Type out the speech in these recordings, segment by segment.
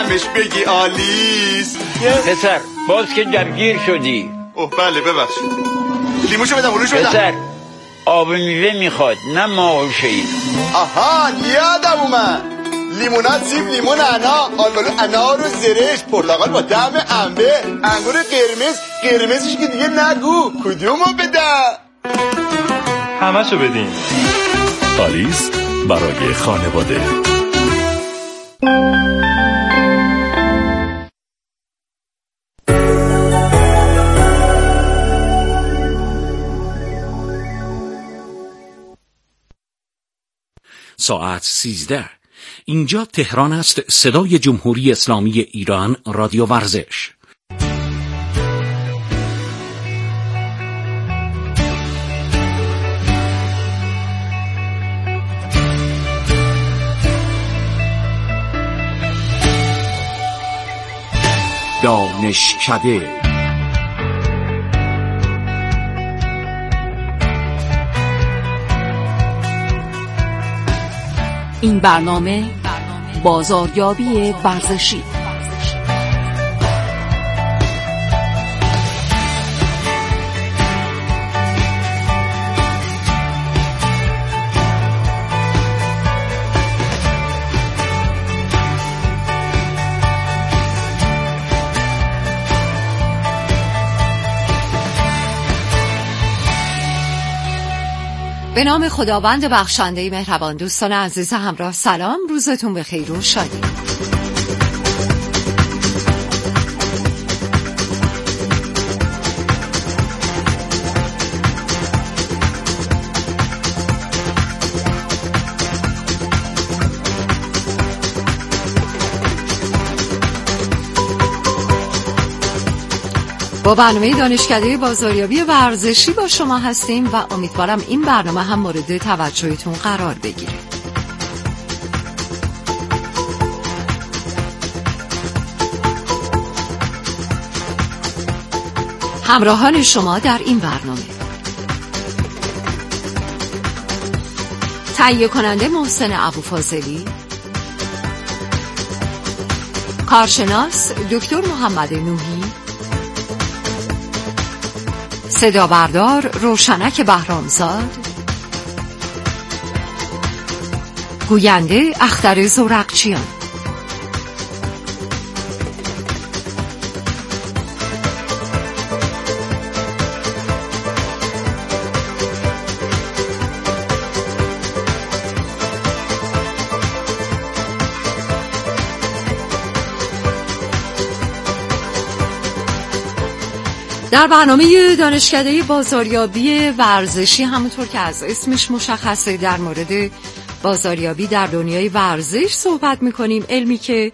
همش بگی آلیس. پسر باز که درگیر شدی. اوه بله ببخشید. لیموشو بدم اونوشو بدم. پسر آب میوه میخواد نه ماهوشه‌ای. آها یادم اومد. لیمونات، سیب، لیمون، آلبالو، انار و زرشت، پرتقال با طعم انبه، انگور قرمزش که دیگه نگو. کدومو بدم؟ همشو بدین. آلیس برای خانواده. ساعت 13. اینجا تهران است. صدای جمهوری اسلامی ایران، رادیو ورزش. دانشکده. این برنامه بازاریابی ورزشی. به نام خداوند بخشنده مهربان. دوستان عزیز همراه، سلام، روزتون بخیر و شادی. با برنامه دانشکده بازاریابی ورزشی با شما هستیم و امیدوارم این برنامه هم مورد توجهتون قرار بگیره. همراهان شما در این برنامه: تهیه کننده محسن ابوفاضلی، کارشناس دکتر محمد نوحی، صدا بردار روشنک بهرامزاد، گوینده اختر زورقچیان. در برنامه دانشکده بازاریابی ورزشی، همونطور که از اسمش مشخصه، در مورد بازاریابی در دنیای ورزش صحبت میکنیم. علمی که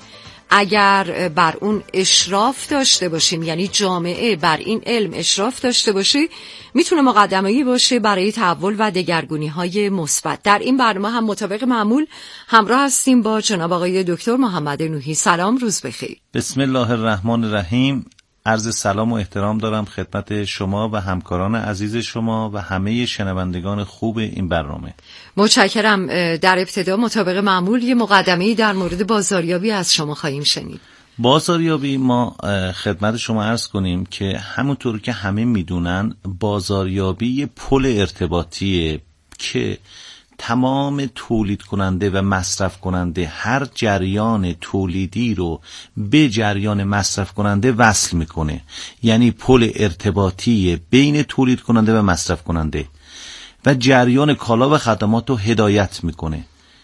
اگر بر اون اشراف داشته باشیم، یعنی جامعه بر این علم اشراف داشته باشه، میتونه مقدمه‌ای باشه برای تحول و دگرگونی‌های مثبت. در این برنامه هم مطابق معمول همراه هستیم با جناب آقای دکتر محمد نوحی. سلام، روز بخیر. بسم الله الرحمن الرحیم. عرض سلام و احترام دارم خدمت شما و همکاران عزیز شما و همه شنوندگان خوب این برنامه. متشکرم. در ابتدا مطابق معمول یه مقدمه‌ای در مورد بازاریابی از شما خواهیم شنید. بازاریابی، ما خدمت شما عرض کنیم که همونطور که همه میدونن، بازاریابی یه پل ارتباطیه که تمام تولید کننده و مصرف کننده هر جریان تولیدی رو به جریان مصرف کننده وصل میکنه. یعنی پل ارتباطی بین تولید کننده و مصرف کننده و جریان کالا و خدمات رو هدایت میکنه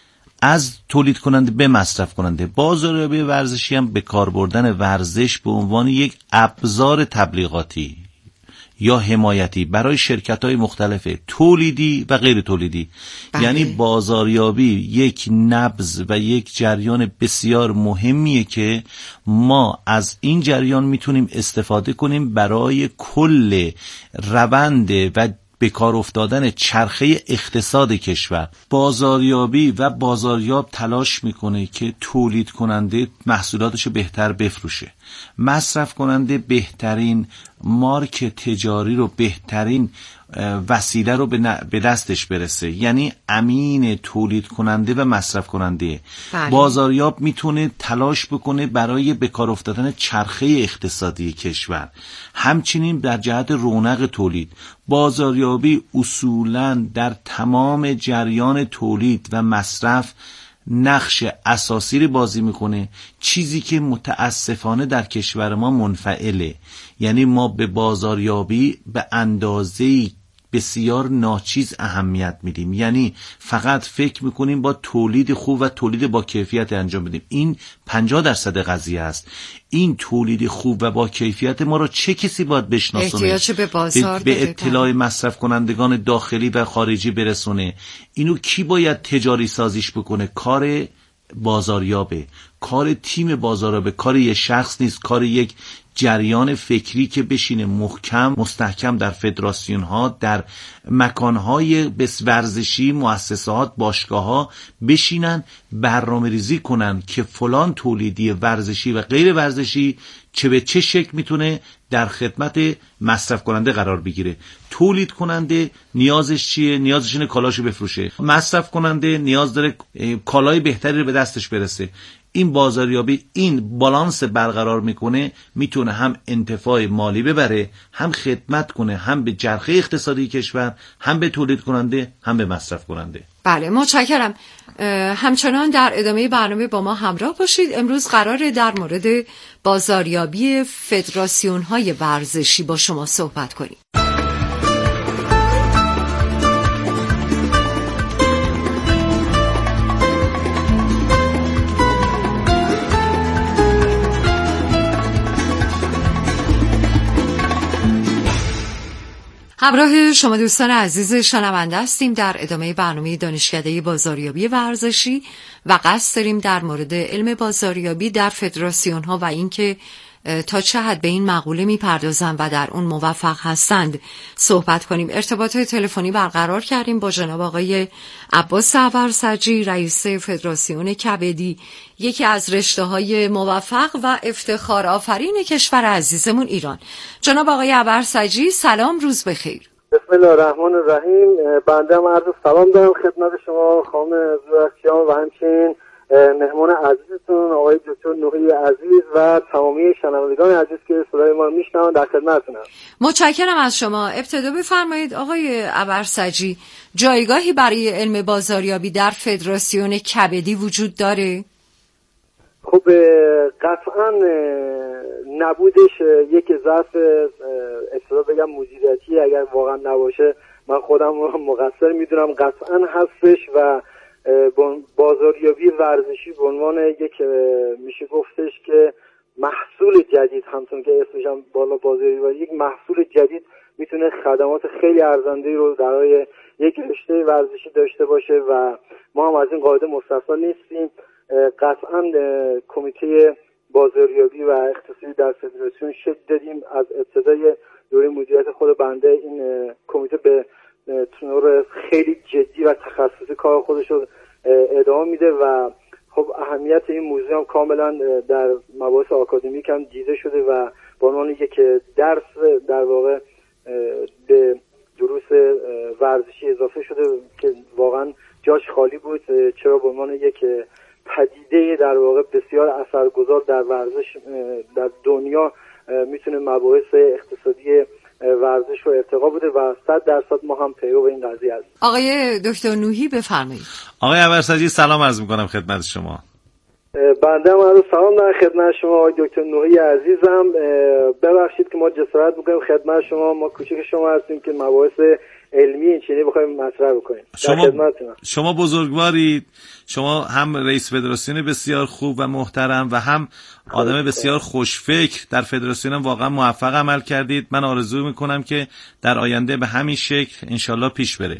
از تولید کننده به مصرف کننده. بازاریابی ورزشی هم به کار بردن ورزش به عنوان یک ابزار تبلیغاتی یا حمایتی برای شرکت‌های مختلف تولیدی و غیر تولیدی. یعنی بازاریابی یک نبض و یک جریان بسیار مهمیه که ما از این جریان میتونیم استفاده کنیم برای کل روند و به کار افتادن چرخه اقتصاد کشور. بازاریابی و بازاریاب تلاش میکنه که تولید کننده محصولاتشو بهتر بفروشه، مصرف کننده بهترین مارک تجاری رو، بهترین وسیله رو به دستش برسه، یعنی امین تولید کننده و مصرف کننده. بله. بازاریاب میتونه تلاش بکنه برای به کار افتادن چرخه اقتصادی کشور. همچنین در جهت رونق تولید، بازاریابی اصولاً در تمام جریان تولید و مصرف نقش اساسی رو بازی میکنه، چیزی که متاسفانه در کشور ما منفعله. یعنی ما به بازاریابی به اندازه‌ای بسیار ناچیز اهمیت میدیم، یعنی فقط فکر میکنیم با تولید خوب و تولید با کیفیت انجام بدیم. این 50% قضیه است. این تولید خوب و با کیفیت ما رو چه کسی باید بشناسونه؟ احتیاج به بازار به اطلاع مصرف کنندگان داخلی و خارجی برسونه. اینو کی باید تجاری سازیش بکنه؟ کار بازاریابه، کار تیم بازاریابه، کار یه شخص نیست، کار یک جریان فکری که بشینه محکم مستحکم در فدراسیون ها، در مکان های ورزشی، مؤسسات، باشگاه ها بشینن برنامه ریزی کنن که فلان تولیدی ورزشی و غیر ورزشی چه به چه شکل میتونه در خدمت مصرف کننده قرار بگیره. تولید کننده نیازش چیه؟ نیازش اینه کالاشو بفروشه. مصرف کننده نیاز داره کالای بهتری رو به دستش برسه. این بازاریابی این بالانس برقرار میکنه، میتونه هم انتفاع مالی ببره، هم خدمت کنه، هم به چرخه اقتصادی کشور، هم به تولید کننده، هم به مصرف کننده. بله، متشکرم. همچنان در ادامه برنامه با ما همراه باشید. امروز قراره در مورد بازاریابی فدراسیون‌های ورزشی با شما صحبت کنیم. همراه شما دوستان عزیز شنونده هستیم در ادامه برنامه دانشکده بازاریابی ورزشی و قصد داریم در مورد علم بازاریابی در فدراسیون ها و اینکه تا چه حد به این مقوله میپردازند و در اون موفق هستند صحبت کنیم. ارتباط تلفنی برقرار کردیم با جناب آقای عباس ابرسجی، رئیس فدراسیون کبدی، یکی از رشته‌های موفق و افتخار آفرین کشور عزیزمون ایران. جناب آقای ابرسجی سلام، روز بخیر. بسم الله الرحمن الرحیم. بنده هم عرض سلام دارم خدمت شما خانم زورخشیان و همچنین مهمان عزیزتون آقای دکتر نوحی عزیز و تمامی شنوندگان عزیز که صدای ما رو میشنون در خدمتتونم. متشکرم از شما. ابتدا بفرمایید آقای ابرسجی، جایگاهی برای علم بازاریابی در فدراسیون کبدی وجود داره؟ خب قطعا نبودش یک ضعف اصطلاح بگم مدیریتی اگر واقعا نباشه من خودم مقصر میدونم، قطعا هستش و بازاریابی ورزشی به عنوان یک میشه گفتش که محصول جدید، همچون که اسمش هم بالا بازاریابی، یک محصول جدید میتونه خدمات خیلی ارزنده رو برای یک رشته ورزشی داشته باشه و ما هم از این قاعده مستثنا نیستیم. قطعا کمیته بازاریابی و اقتصادی در فدراسیون شکل دادیم. از ابتدای دوره مدیریت خود بنده این کمیته به طور خیلی جدی و تخصصی کار خودش رو ادامه میده و خب اهمیت این موضوع هم کاملا در مباحث آکادمیک هم دیده شده و به عنوان یک درس در واقع به دروس ورزشی اضافه شده که واقعا جاش خالی بود. چرا به عنوان یک پدیده در واقع بسیار اثرگذار در ورزش در دنیا میتونه مباحث اقتصادی ورزش رو ارتقا بده و 100% ما هم پیرو این قضیه هستیم. آقای دکتر نوحی بفرمایید. آقای ابرسجی سلام عرض میکنم خدمت شما. بنده هم عرض سلام دارم خدمت شما آقای دکتر نوحی عزیزم. ببخشید که ما جسارت میکنیم خدمت شما، ما کوچک شما هستیم که مباحث علمی این چینی بخوایم مطرح بکنیم. شما بزرگوارید، شما هم رئیس فدراسیون بسیار خوب و محترم و هم آدم بسیار خوشفکر در فدراسیون واقعا موفق عمل کردید. من آرزو میکنم که در آینده به همین شکل انشالله پیش بره.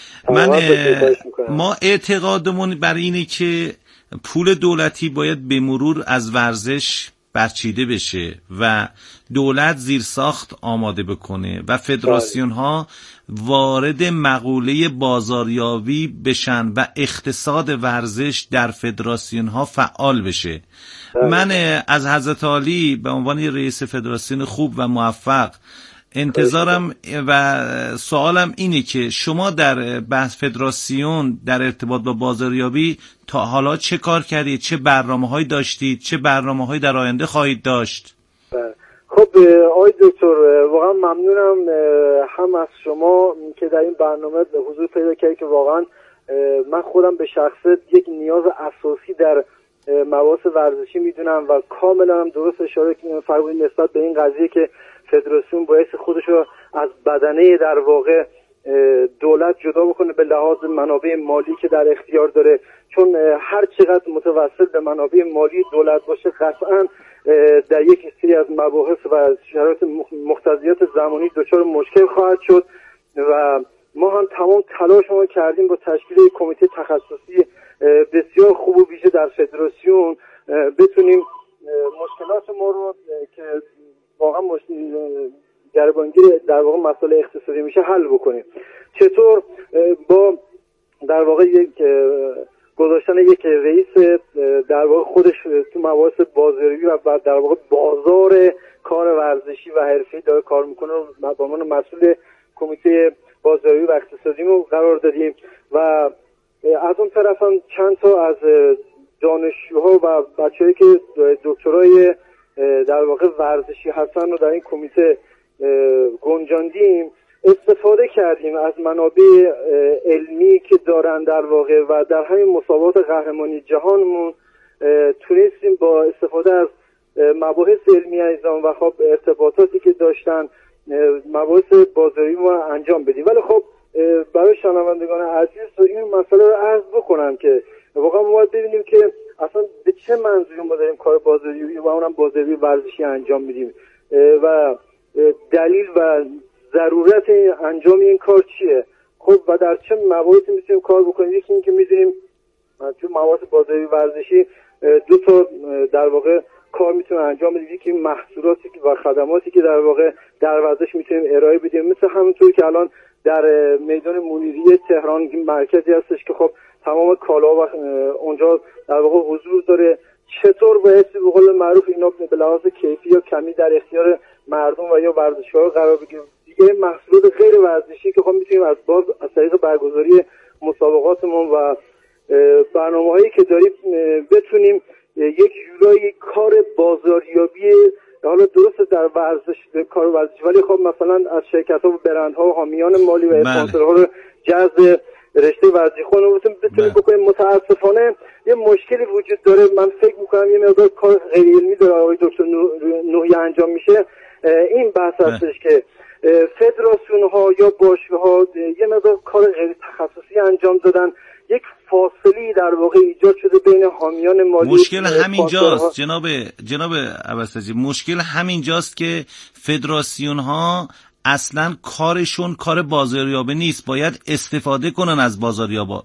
ما اعتقادمون بر اینه که پول دولتی باید به مرور از ورزش برچیده بشه و دولت زیرساخت آماده بکنه و فدراسیون ها وارد مقوله بازاریابی بشن و اقتصاد ورزش در فدراسیون ها فعال بشه. من از حضرت عالی به عنوان رئیس فدراسیون خوب و موفق انتظارم و سوالم اینه که شما در بحث فدراسیون در ارتباط با بازاریابی تا حالا چه کار کردید؟ چه برنامه‌هایی داشتید؟ چه برنامه‌هایی در آینده خواهید داشت؟ خب آقای دکتر، واقعا ممنونم هم از شما که در این برنامه حضور پیدا کردید که واقعا من خودم به شخصه یک نیاز اساسی در مباحث ورزشی میدونم و کاملا هم درست اشاره فرمودید نسبت به این قضیه که فدراسیون باید خودش رو از بدنه در واقع دولت جدا بکنه به لحاظ منابع مالی که در اختیار داره، چون هر چقدر متوسل به منابع مالی دولت باشه قطعا در یک سری از مباحث و شرایط مقتضیات زمانی دچار مشکل خواهد شد و ما هم تمام تلاشمون کردیم با تشکیل یک کمیته تخصصی بسیار خوب و ویژه در فدراسیون بتونیم مشکلات ما رو که واقعا گریبانگیر در واقع مسائل اقتصادی میشه حل بکنیم. چطور؟ با در واقع گذاشتن یک رئیس در واقع خودش تو مباحث بازاریابی و در واقع بازار کار ورزشی و حرفه‌ای داره کار میکنه و با من مسئول کمیته بازاریابی و اقتصادیمون قرار دادیم و از اون طرف هم چند تا از دانشجوها و بچه‌ای که دکترای در واقع ورزشی هستن رو در این کمیته گنجاندیم، استفاده کردیم از منابع علمی که دارن در واقع و در همین مسابقات قهرمانی جهانمون تونستیم با استفاده از مباحث علمی ایزان و خب ارتباطاتی که داشتن مباحث بازاری رو انجام بدیم. ولی خب برای شنوندگان عزیز این مسئله رو عرض بکنم که واقعا ما باید ببینیم که اصلا به چه منظوری ما داریم کار بازاریابی و اونم بازاریابی ورزشی انجام میدیم و دلیل و ضرورت انجام این کار چیه. خب و در چه مواردی میتونیم کار بکنیم؟ یکی این که میدونیم تو مباحث بازاریابی ورزشی دو تا در واقع کار میتونیم انجام بدیم، یکی محصولاتی و خدماتی که در واقع در ورزش میتونیم ارائه بدیم، مثل همونطور که الان در میدان منیریه تهران مرکزی هستش که خب تمام کالا و اونجا در واقع حضور داره. چطور باید به قول معروف اینا به لحاظ کیفی یا کمی در اختیار مردم و یا ورزشکارا قرار بگیریم. دیگه محصولات غیر ورزشی که خب میتونیم از طریق برگزاری مسابقاتمون و برنامه‌هایی که داریم بتونیم یک جورایی کار بازاریابی حالا درست در ورزش کار ورزشی ولی خب مثلا از شرکت‌ها و برندها و حامیان مالی و اسپانسرها رو جذب رشته ورزشی خودمون بتونیم بکنیم. متاسفانه یه مشکلی وجود داره، من فکر می‌کنم یه مقدار کار غیر علمی داره آقای دکتر نوحی انجام میشه. این بحث هستش که فدراسیون‌ها یا باشگاه‌ها یه مقدار کار غیر تخصصی انجام دادن، یک فاصله در واقع ایجاد شده بین حامیان مالی. مشکل همینجاست جناب عباس‌حاجی، مشکل همینجاست که فدراسیون ها اصلا کارشون کار بازاریابی نیست، باید استفاده کنن از بازاریابا.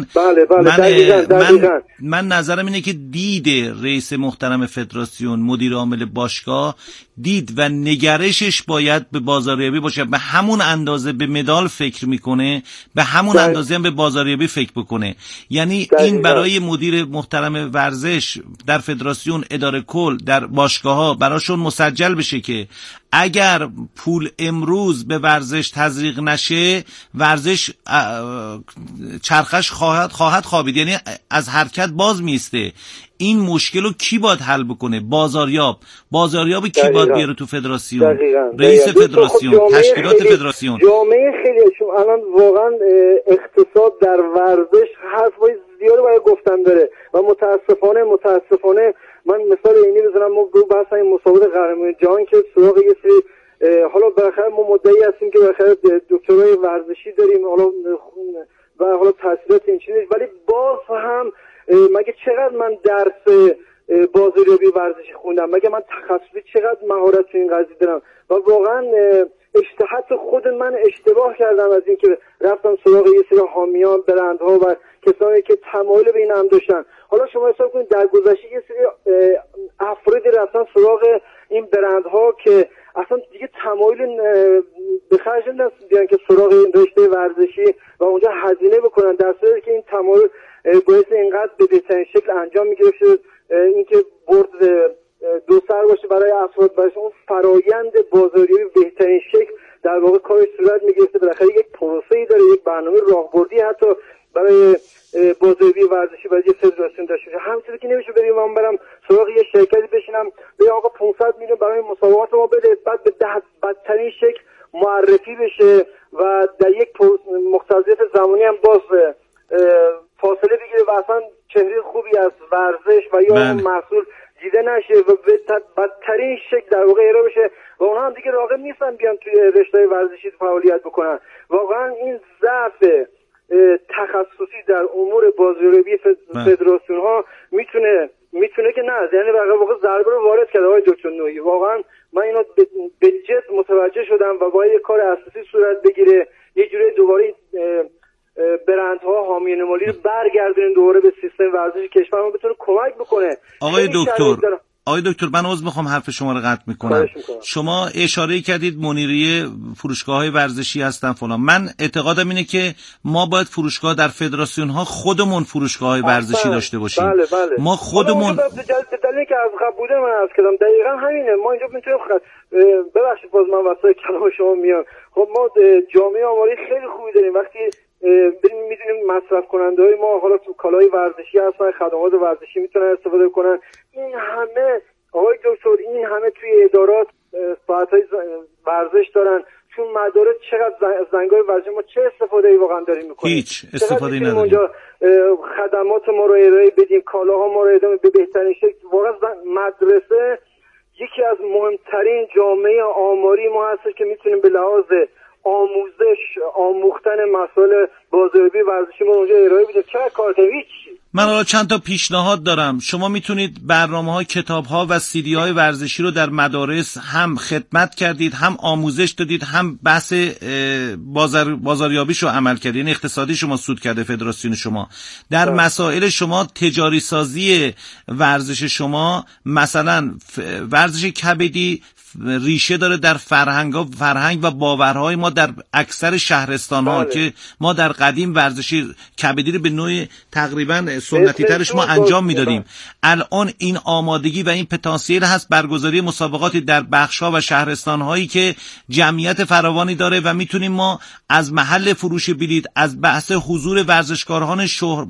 من نظرم اینه که دید رئیس محترم فدراسیون، مدیر عامل باشگاه، دید و نگرشش باید به بازاریابی باشه. به همون اندازه به مدال فکر میکنه، به همون اندازه هم به بازاریابی فکر بکنه. یعنی این برای مدیر محترم ورزش در فدراسیون، اداره کل در باشگاه ها براشون مسجل بشه که اگر پول امروز به ورزش تزریق نشه، ورزش چرخش خواهد خوابید، یعنی از حرکت باز میسته. این مشکل رو کی باید حل بکنه؟ بازاریاب کی باید بیاره تو فدراسیون؟ رئیس فدراسیون، تشکیلات فدراسیون. جامعه خیلی الان واقعا اقتصاد در ورزش حرفای زیادی باید گفتن داره و متاسفانه من مثال اینی بزنم. ما بحث این مسابقات قهرمانی جهان که سراغ یه سری حالا بالاخره ما مدعی هستیم که بالاخره دکترای ورزشی داریم حالا تحصیلات این چیزی، ولی باز هم مگه چقدر من درس بازاریابی ورزشی خوندم، مگه من تخصصی چقدر مهارت تو این قضیه دارم و واقعا حتی خود من اشتباه کردم از اینکه رفتم سراغ یه سری حامیان، برندها و کسانی که تمایل به این هم داشتن. حالا شما حساب کنید در گذشته یه سری افرادی رفتن سراغ این برندها که اصلا دیگه تمایل به خرج نمیدن که سراغ این رشته ورزشی و اونجا هزینه بکنن، در صورتی که این تمایل باعث اینقدر به بهترین شکل انجام میگرفت اینکه برد دو سر باشه برای افراد، برای اون فرایند بازاریابی بهترین شکل در واقع کارش صورت میگرفته. بالاخره یک پروسه‌ای داره، یک برنامه راهبردی حتی برای بازاریابی ورزشی برای فدراسیون داشته باشه. همینطوری که نمیشه بریم من برم سراغ یه شرکتی بشینم بگم آقا 500 میلیون برای مسابقات ما بده، بعد به بدترین شکل معرفی بشه و در یک مختصریت زمانی هم باز فاصله بگیره و اصلا چهره خوبی از ورزش و یا محصول دیده نشه و به بدترین شکل در واقع ارائه بشه و اونها هم دیگه راغب نیستن بیان توی رشته ورزشی فعالیت بکنن. واقعا این ضعف تخصصی در امور بازاریابی فدراسیون ها میتونه که نه، یعنی واقعا ضربه رو وارد کرده آقای دکتر نوحی. واقعا من اینو به جد متوجه شدم و باید یک کار اساسی صورت بگیره، یه جوری دوباره برندها حامیان مالی رو برگردونن دوباره به سیستم ورزشی کشورمون بتونه کمک بکنه. آقای دکتر من عذر میخوام حرف شما رو قطع میکنم. شما اشاره کردید منیریه فروشگاه‌های ورزشی هستن فلان. من اعتقادم اینه که ما باید فروشگاه در فدراسیون ها خودمون فروشگاه‌های ورزشی داشته باشیم. بله. ما خودمون دلیلی که از قبل بوده من عرض کردم دقیقاً همینه. ما اینجا میتونیم ببخشید باز من واسه کلام شما میام. خب ما جامعه آماری خیلی خوبی داریم. وقتی میدونیم مصرف کننده های ما حالا تو کالای ورزشی هستن، خدمات ورزشی میتونن استفاده کنن. این همه آقای دکتر این همه توی ادارات ساعت‌های ورزش دارن، چون مدارس چقدر زنگای ورزشی ما چه استفاده ای واقعا داریم میکنیم؟ هیچ استفاده نداریم. اونجا خدمات ما رو ارائه بدیم، کالاها ما رو ارائه به بهترین شکل. واقعا مدرسه یکی از مهمترین جامعه آماری ما هست که میتونیم به لحاظ آموختن مسائل بازاریابی ورزشی ما اونجا ارائه بدیم. چقدر کار کنیم؟ هیچ. من حالا چند تا پیشنهاد دارم. شما میتونید برنامه‌ها، کتاب‌ها و سیدی‌های ورزشی رو در مدارس هم خدمت کردید، هم آموزش دادید، هم بحث بازاریابیشو عمل کردید، یعنی اقتصادی شما سود کرده فدراسیون شما. در مسائل شما تجاری سازی ورزش شما، مثلا ورزش کبدی ریشه داره در فرهنگ و باورهای ما در اکثر شهرستان‌ها که ما در قدیم ورزشی کبدی رو به نوع تقریبا سنتی ترش ما انجام میدادیم. الان این آمادگی و این پتانسیل هست برگزاری مسابقاتی در بخش‌ها و شهرستان‌هایی که جمعیت فراوانی داره و میتونیم ما از محل فروش بلیط، از بحث حضور ورزشکاران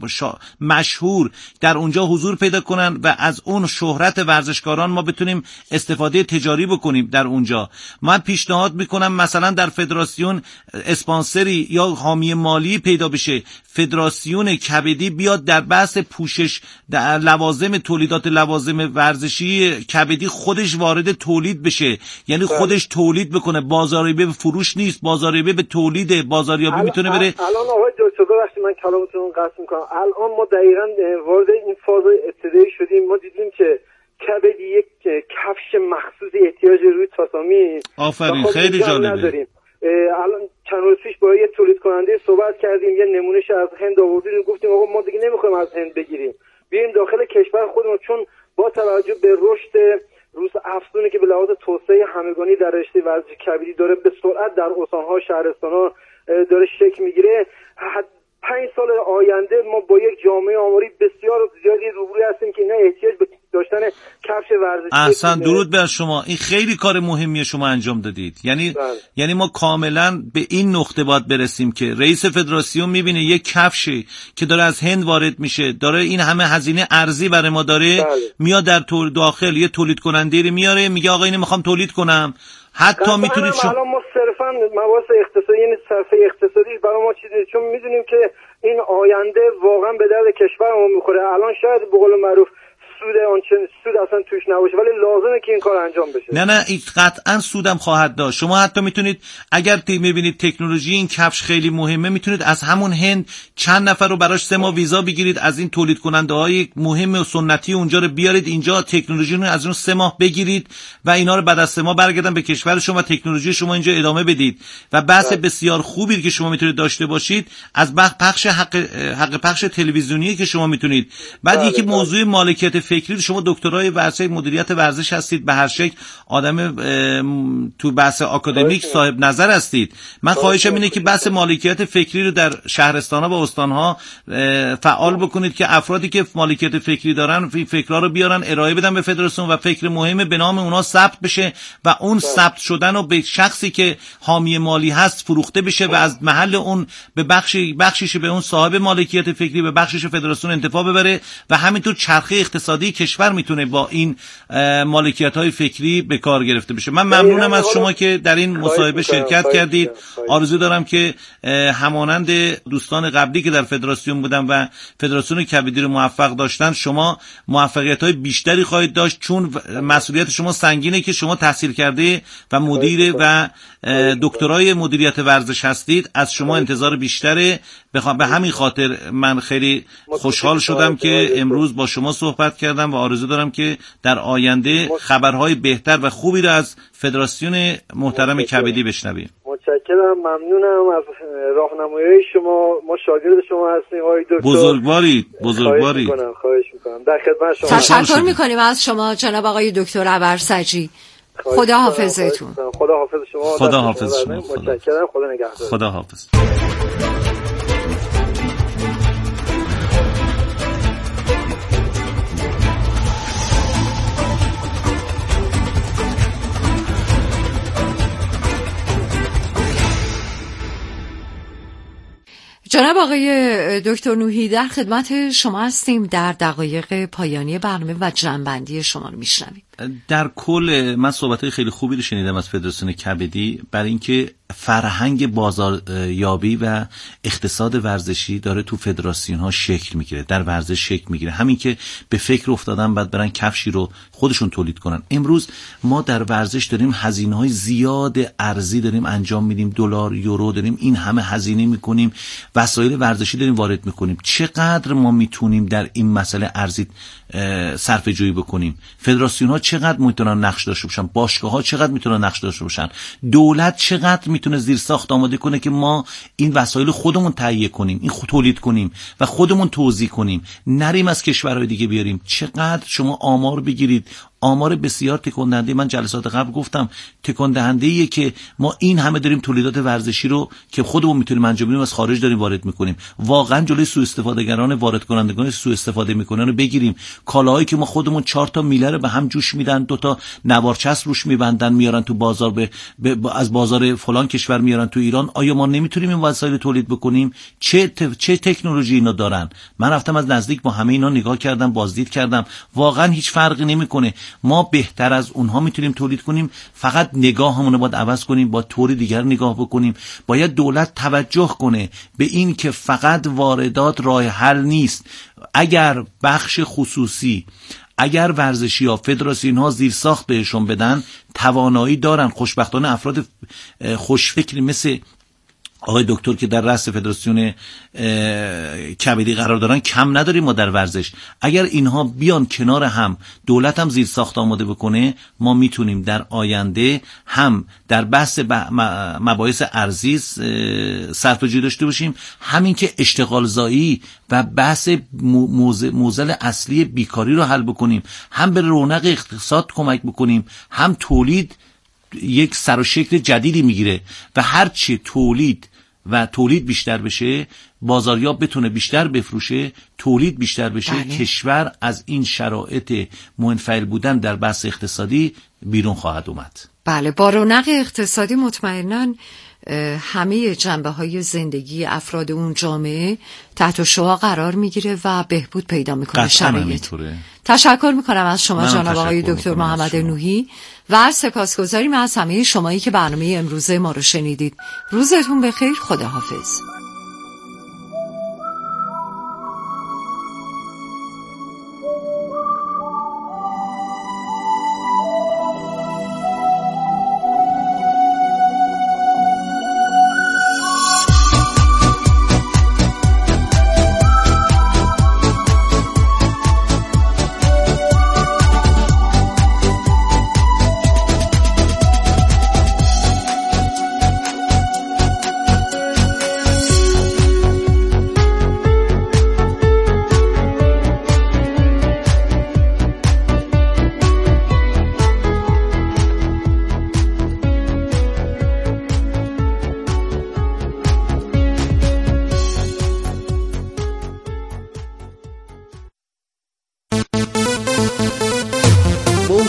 مشهور در اونجا حضور پیدا کنن و از اون شهرت ورزشکاران ما بتونیم استفاده تجاری بکنیم در اونجا. من پیشنهاد میکنم مثلا در فدراسیون اسپانسری یا حامی مالی پیدا بشه، فدراسیون کبدی بیاد در بحث پوشش در تولیدات لوازم ورزشی کبدی خودش وارد تولید بشه، یعنی خودش تولید بکنه. بازاریابی به فروش نیست، بازاریابی به تولید. بازاریابی میتونه بره. الان آقای دکتر ببخشید من کلامتون رو قطع میکنم. الان ما دقیقاً وارد این فاز ابتدایی شدیم. ما دیدیم که کبدی یک کفش مخصوص احتیاج روی تاتامی. آفرین، خیلی جالبه. الان چند روز پیش با یه تولید کننده صحبت کردیم، یه نمونهش از هند آوردیم، گفتیم آقا ما دیگه نمیخوایم از هند بگیریم، بیایم داخل کشور خودمون، چون با توجه به رشد روز افزونی که به لحاظ توسعه همگانی در رشته ورزش کبدی داره به سرعت در استان‌ها شهرستان‌ها داره شکل میگیره. 5 سال آینده ما با یک جامعه آماری بسیار زیادی روبروی هستیم که اینا احتیاج به داشتن کفش ورزشی. احسن، درود بر شما. این خیلی کار مهمیه شما انجام دادید. یعنی ما کاملا به این نقطه باید برسیم که رئیس فدراسیون میبینه یک کفشی که داره از هند وارد میشه، داره این همه هزینه ارزی برای ما داره، میاد در داخل یه تولید کننده رو میاره، میگه آقا اینو میخوام تولید کنم. حتی میتونید الان ما صرفا مباحث اقتصادی، یعنی صرفه اقتصادی برای ما چیزی، چون میدونیم که این آینده واقعا به درد کشورمون میخوره. الان شاید به قول معروف سود اصلا توش نباشه، ولی لازمه که این کار انجام بشه. نه این قطعا سودم خواهد داشت. شما حتی میتونید اگر میبینید تکنولوژی این کفش خیلی مهمه، میتونید از همون هند چند نفر رو براش 3 ماه ویزا بگیرید، از این تولید کننده های مهم و سنتی اونجا رو بیارید اینجا، تکنولوژی رو از اون 3 ماه بگیرید و اینا رو بعد از 3 ماه برگردن به کشور شما، تکنولوژی شما اینجا ادامه بدید. و بحث بسیار خوبی که شما میتونید داشته باشید از پخش حق پخش تلویزیونی که شما میتونید. بعد یکی موضوع مالکیت فکری رو شما دکترای ورزش مدیریت ورزش هستید، به هر شکل آدم تو بحث آکادمیک صاحب نظر هستید. من خواهشم اینه که بحث مالکیت فکری رو در شهرستان‌ها و استان‌ها فعال بکنید که افرادی که مالکیت فکری دارن فکرها رو بیارن ارائه بدن به فدراسیون و فکر مهم به نام اونا ثبت بشه و اون ثبت شدن رو به شخصی که حامی مالی هست فروخته بشه و از محل اون به بخشیش به اون صاحب مالکیت فکری به بخشش فدراسیون انتفاع ببره و همینطور چرخه اقتصادی کشور میتونه با این مالکیت‌های فکری به کار گرفته بشه. من ممنونم از شما که در این مصاحبه شرکت کردید. آرزو دارم که همانند دوستان قبلی که در فدراسیون بودن و فدراسیون کبدی رو موفق داشتن شما موفقیت‌های بیشتری خواهید داشت، چون مسئولیت شما سنگینه که شما تحصیل کرده و مدیر و دکترای مدیریت ورزش هستید. از شما انتظار بیشتره. به همین خاطر من خیلی خوشحال شدم که امروز با شما صحبت کردم و آرزو دارم که در آینده خبرهای بهتر و خوبی رو از فدراسیون محترم کبدی بشنویم. متشکرم، ممنونم از راهنمایی شما. ما شاگرد شما هستیم آقای دکتر. بزرگوارید. خواهش میکنم. در خدمت شما. تشکر میکنیم از شما جناب آقای دکتر ابرسجی. خدا حافظتون. خدا حافظ شما. خدا حافظ شما. متشکرم. خدا نگهدار. خدا حافظ. جناب آقای دکتر نوحی در خدمت شما هستیم. در دقایق پایانی برنامه و جنبندی شما رو میشنویم. در کل من صحبت‌های خیلی خوبی رو شنیدم از فدراسیون کبدی برای اینکه فرهنگ بازاریابی و اقتصاد ورزشی داره تو فدراسیون ها شکل میگیره، در ورزش شکل میگیره. همین که به فکر افتادن بعد برن کفشی رو خودشون تولید کنن. امروز ما در ورزش داریم هزینه‌های زیاد ارزی داریم انجام میدیم، دلار، یورو داریم، این همه هزینه میکنیم، وسایل ورزشی داریم وارد میکنیم. چقدر ما میتونیم در این مسئله ارزی صرفه جویی بکنیم؟ فدراسیون ها چقدر میتونن نقش داشته باشن؟ باشگاه ها چقدر میتونن نقش داشته باشن؟ دولت چقدر میتونه زیرساخت آماده کنه که ما این وسایل خودمون تهیه کنیم، این تولید کنیم و خودمون توزیع کنیم، نریم از کشورهای دیگه بیاریم؟ چقدر شما آمار بگیرید، آمار بسیار تکان دهنده. من جلسات قبل گفتم تکان دهنده‌ایه که ما این همه داریم تولیدات ورزشی رو که خودمون میتونیم انجام بدیم از خارج داریم وارد میکنیم. واقعا جلوی سوء استفادهگران وارد کنندگان سوء استفاده میکنن رو بگیریم. کالاهایی که ما خودمون 4 تا میله رو به هم جوش میدن، 2 تا نوارچسب روش میبندن میارن تو بازار، از بازار فلان کشور میارن تو ایران. آیا ما نمیتونیم این وسایل تولید بکنیم؟ چه تکنولوژی اینا دارن؟ من رفتم از نزدیک با همه اینا نگاه کردم، بازدید کردم، واقعا هیچ فرقی نمیکنه. ما بهتر از اونها میتونیم تولید کنیم، فقط نگاهمون رو باید عوض کنیم، با طور دیگر نگاه بکنیم. باید دولت توجه کنه به این که فقط واردات راه حل نیست. اگر بخش خصوصی، اگر ورزشی ها، فدراسیون ها زیرساخت بهشون بدن، توانایی دارن. خوشبختانه افراد خوشفکری مثل آقای دکتر که در رأس فدراسیون کبدی قرار دارن کم نداریم ما در ورزش. اگر اینها بیان کنار هم، دولت هم زیر ساخت آماده بکنه، ما میتونیم در آینده هم در بحث مباحث ارزی صرفه‌جویی داشته باشیم، همین که اشتغال زایی و بحث معضل اصلی بیکاری رو حل بکنیم، هم به رونق اقتصاد کمک بکنیم، هم تولید یک سر و شکل جدیدی میگیره و هرچی تولید بیشتر بشه، بازاریاب بتونه بیشتر بفروشه، تولید بیشتر بشه، بله. کشور از این شرایط منفعل بودن در بحث اقتصادی بیرون خواهد اومد. بله، با رونق اقتصادی مطمئناً همه جنبه‌های زندگی افراد اون جامعه تحت شعاع قرار میگیره و بهبود پیدا میکنه شرایط. تشکر میکنم از شما جناب آقای دکتر محمد نوحی و سپاسگزاریم از همه شمایی که برنامه امروزه ما رو شنیدید. روزتون بخیر. خداحافظ.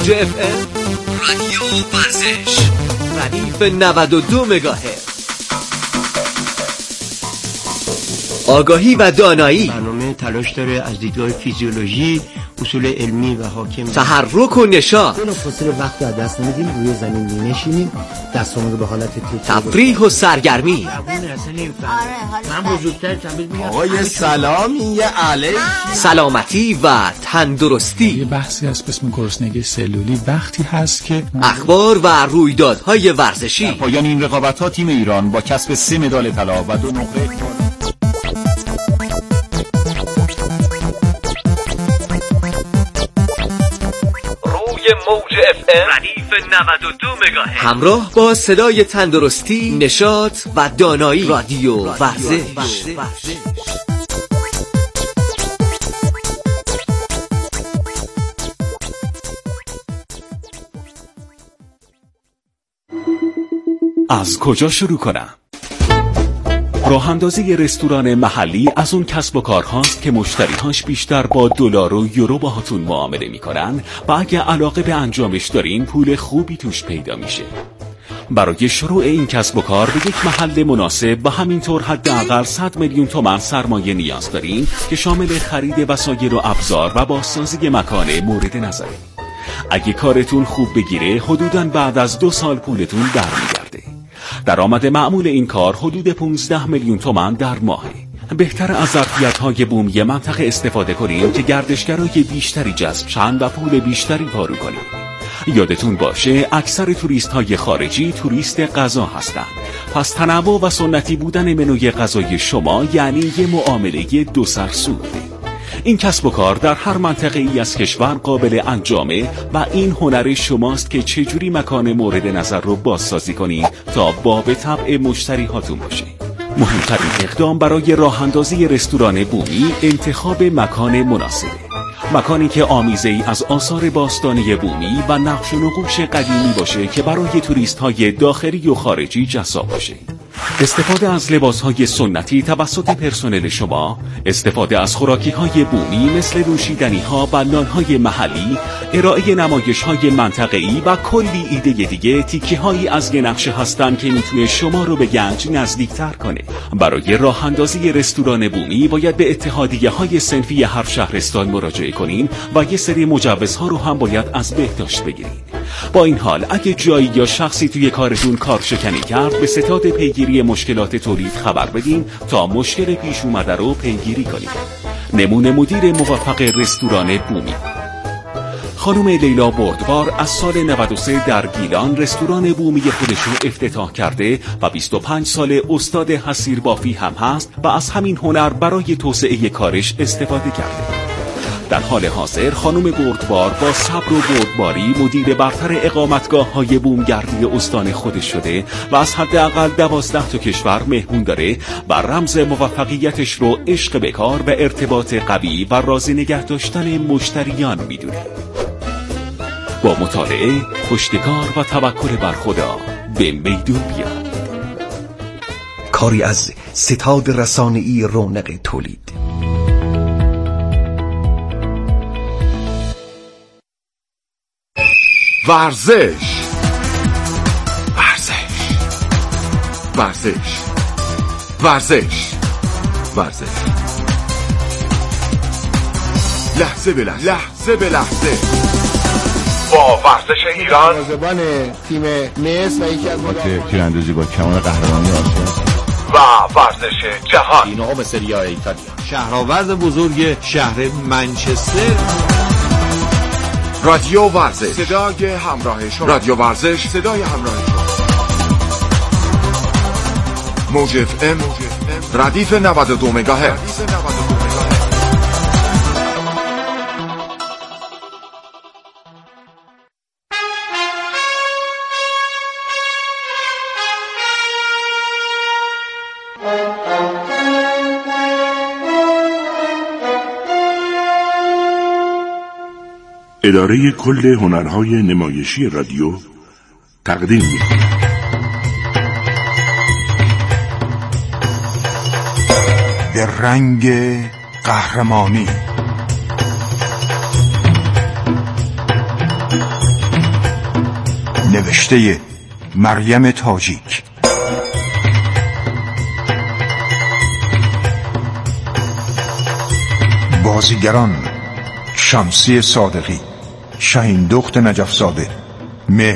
موج FM رادیو ورزش ردیف 92 مگاهرتز. آگاهی و دانایی. برنامه تلاش داره از دیدگاه فیزیولوژی اصول علمی و حاکم تحرک و نشاط. بلافاصله وقت از دست نمیدیم، روی زمین می‌نشینیم، دستامون رو به حالت تفریح و سرگرمی. من بزرگتر تبدیل می‌کنم. آقای سلامی یه علیک. سلامتی و تندرستی. یه بحثی هست به اسم گرسنگی سلولی. وقتی هست که اخبار و رویدادهای ورزشی. در پایان این رقابت‌ها تیم ایران با کسب 3 مدال طلا و 2 نقره موج FM ردیف 92 مگاهرتز همراه با صدای تندرستی، نشاط و دانایی. رادیو ورزش. از کجا شروع کنم؟ راه اندازی رستوران محلی از اون کسب و کارهاست که مشتریهاش بیشتر با دلار و یورو باهاتون معامله میکنن و اگه علاقه به انجامش دارین پول خوبی توش پیدا میشه. برای شروع این کسب و کار به یک محل مناسب و همینطور حداقل 100 میلیون تومان سرمایه نیاز دارین که شامل خرید وسایل و ابزار و بازسازی مکان مورد نظره. اگه کارتون خوب بگیره حدوداً بعد از 2 سال پولتون برمیگرده. درآمد معمول این کار حدود 15 میلیون تومان در ماهه. بهتر از ظرفیت‌های بومی منطقه استفاده کنیم که گردشگرای بیشتری جذب شن و پول بیشتری پارو کنیم. یادتون باشه اکثر توریست‌های خارجی توریست غذا هستن. پس تنوع و سنتی بودن منوی غذای شما یعنی یه معامله 2 سرسوده. این کسب و کار در هر منطقه ای از کشور قابل انجامه و این هنر شماست که چجوری مکان مورد نظر رو بازسازی کنید تا باب طبع مشتری هاتون باشه. مهمترین اقدام برای راه اندازی رستوران بومی انتخاب مکان مناسبه. مکانی که آمیزه‌ای از آثار باستانی بومی و نقش و نقوش قدیمی باشه که برای توریست‌های داخلی و خارجی جذاب باشه. استفاده از لباس‌های سنتی توسط پرسنل شما، استفاده از خوراکی‌های بومی مثل نوشیدنی‌ها و نان‌های محلی، ارائه نمایش‌های منطقه‌ای و کلی ایده دیگه تیکه‌هایی از یه نقشه هستن که میتونه شما رو به گنج نزدیک‌تر کنه. برای راه اندازی رستوران بومی باید به اتحادیه‌های صنفی هر شهرستان مراجعه کنین و یه سری مجوزها رو هم باید از بهداشت بگیرین. با این حال اگه جایی یا شخصی توی کارتون کارشکنی کرد به ستاد پیگیری مشکلات تولید خبر بدین تا مشکل پیش اومده رو پیگیری کنید. نمونه مدیر موفق رستوران بومی خانم لیلا بردبار از سال 93 در گیلان رستوران بومی خودش رو افتتاح کرده و 25 سال استاد حصیر بافی هم هست و از همین هنر برای توسعه کارش استفاده کرده. در حال حاضر خانم بردبار با صبر و بردباری مدیر برتر اقامتگاه‌های بومگردی استان خودش شده و از حداقل 12 تا کشور مهمون داره و رمز موفقیتش رو عشق به کار و ارتباط قوی و راضی نگه داشتن مشتریان میدونه. با مطالعه، پشتکار و توکل بر خدا به میدون بیاد. کاری از ستاد رسانه‌ای رونق تولید. ورزش ورزش ورزش ورزش ورزش لحظه به لحظه لحظه به لحظه با ورزش ایران زبان تیم مصر و یکی از تیراندازی با کمان قهرمانی آسیا و ورزش جهان اینو سری آ ایتالیا شهرآورد بزرگ شهر منچستر. رادیو ورزش صدای همراه شما. رادیو ورزش صدای همراه شما. موج FM ردیف 92 مگاهرتز. اداره کل هنرهای نمایشی رادیو تقدیم می‌کند. به رنگ قهرمانی نوشته مریم تاجیک. بازیگران: شمسی صادقی، شهین دخت نجف زاده،